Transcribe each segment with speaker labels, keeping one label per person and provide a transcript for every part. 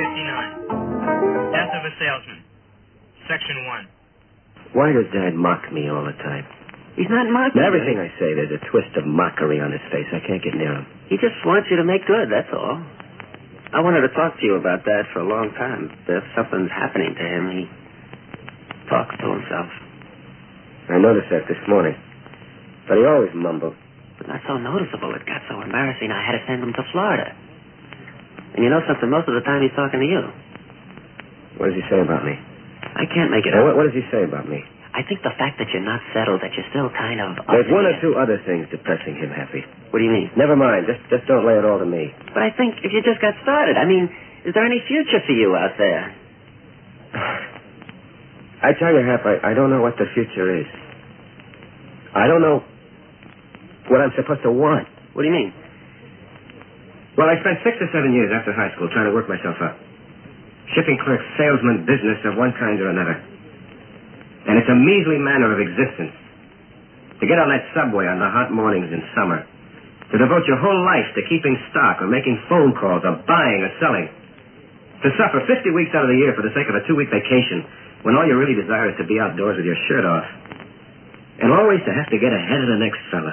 Speaker 1: 59. Death of a salesman. Section 1.
Speaker 2: Why does Dad mock me all the time?
Speaker 3: He's not mocking you.
Speaker 2: Everything I say, there's a twist of mockery on his face. I can't get near him.
Speaker 3: He just wants you to make good, that's all. I wanted to talk to you about that for a long time. If something's happening to him, he talks to himself.
Speaker 2: I noticed that this morning. But he always mumbled.
Speaker 3: But not so noticeable. It got so embarrassing I had to send him to Florida. And you know something, most of the time he's talking to you.
Speaker 2: What does he say about me?
Speaker 3: I can't make it
Speaker 2: Hey,
Speaker 3: out.
Speaker 2: what does he say about me?
Speaker 3: I think the fact that you're not settled, that you're still kind of...
Speaker 2: There's one or two other things depressing him, Happy.
Speaker 3: What do you mean?
Speaker 2: Never mind. Just don't lay it all to me.
Speaker 3: But I think if you just got started, I mean, is there any future for you out there?
Speaker 2: I tell you, Hap, I don't know what the future is. I don't know what I'm supposed to want.
Speaker 3: What do you mean?
Speaker 2: Well, I spent 6 or 7 years after high school trying to work myself up. Shipping clerk, salesman, business of one kind or another. And it's a measly manner of existence. To get on that subway on the hot mornings in summer. To devote your whole life to keeping stock or making phone calls or buying or selling. To suffer 50 weeks out of the year for the sake of a 2-week vacation when all you really desire is to be outdoors with your shirt off. And always to have to get ahead of the next fella.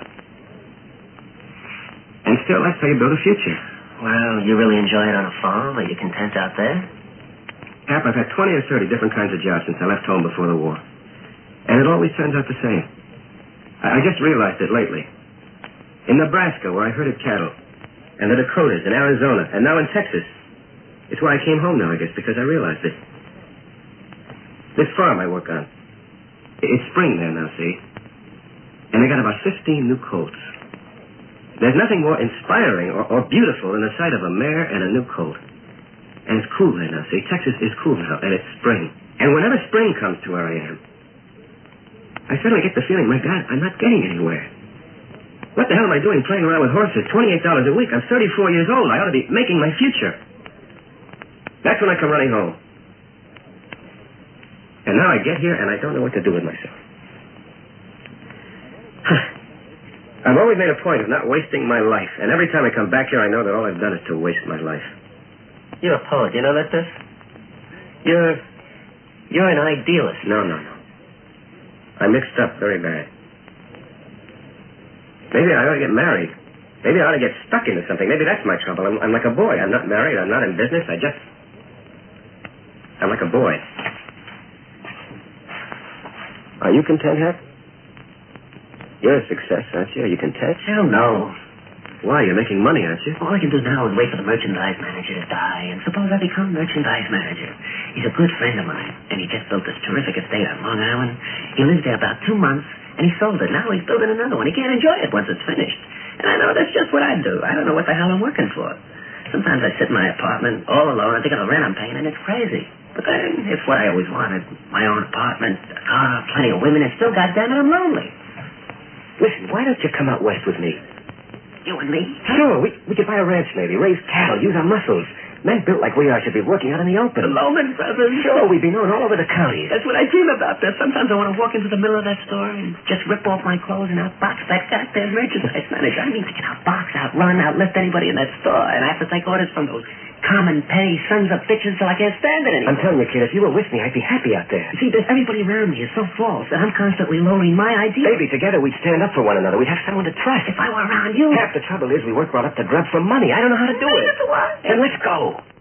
Speaker 2: And still, that's how you build a future.
Speaker 3: Well, you really enjoy it on a farm? Are you content out there?
Speaker 2: Hap, I've had 20 or 30 different kinds of jobs since I left home before the war. And it always turns out the same. I just realized it lately. In Nebraska, where I herded cattle, and the Dakotas, and Arizona, and now in Texas. It's why I came home now, I guess, because I realized it. This farm I work on. It's spring there now, see? And they got about 15 new colts. There's nothing more inspiring or beautiful than the sight of a mare and a new colt. And it's cool there now, see? Texas is cool now, and it's spring. And whenever spring comes to where I am, I suddenly get the feeling, my God, I'm not getting anywhere. What the hell am I doing playing around with horses? $28 a week. I'm 34 years old. I ought to be making my future. That's when I come running home. And now I get here and I don't know what to do with myself. I've always made a point of not wasting my life. And every time I come back here, I know that all I've done is to waste my life.
Speaker 3: You're a poet. You know that, Biff? You're an idealist.
Speaker 2: No. I mixed up very bad. Maybe I ought to get married. Maybe I ought to get stuck into something. Maybe that's my trouble. I'm like a boy. I'm not married. I'm not in business. I'm like a boy. Are you content, Hap? You're a success, aren't you? Are you content?
Speaker 3: Hell no.
Speaker 2: Why? You're making money, aren't you?
Speaker 3: All I can do now is wait for the merchandise manager to die, and suppose I become merchandise manager. He's a good friend of mine, and he just built this terrific estate on Long Island. He lived there about 2 months, and he sold it. Now he's building another one. He can't enjoy it once it's finished. And I know that's just what I do. I don't know what the hell I'm working for. Sometimes I sit in my apartment all alone and think of the rent I'm paying, and it's crazy. But then it's what I always wanted. My own apartment, a car, plenty of women, and still, goddamn it, I'm lonely.
Speaker 2: Listen, why don't you come out west with me?
Speaker 3: You and me?
Speaker 2: Sure, we could buy a ranch maybe, raise cattle, use our muscles. Men built like we are should be working out in the open.
Speaker 3: The Loman Brothers.
Speaker 2: Sure, we'd be known all over the county.
Speaker 3: That's what I dream about. That sometimes I want to walk into the middle of that store and just rip off my clothes and outbox that goddamn merchandise manager. I mean, I can outbox, outrun, outlift anybody in that store, and I have to take orders from those common petty sons of bitches till I can't stand it anymore.
Speaker 2: I'm telling you, kid, if you were with me, I'd be happy out there.
Speaker 3: You see, everybody around me is so false that I'm constantly lowering my ideas.
Speaker 2: Maybe together we'd stand up for one another. We'd have someone to trust.
Speaker 3: If I were around you...
Speaker 2: Half the trouble is we weren't brought up to grub for money. I don't know how to do it.
Speaker 3: Neither do I.
Speaker 2: Then let's go.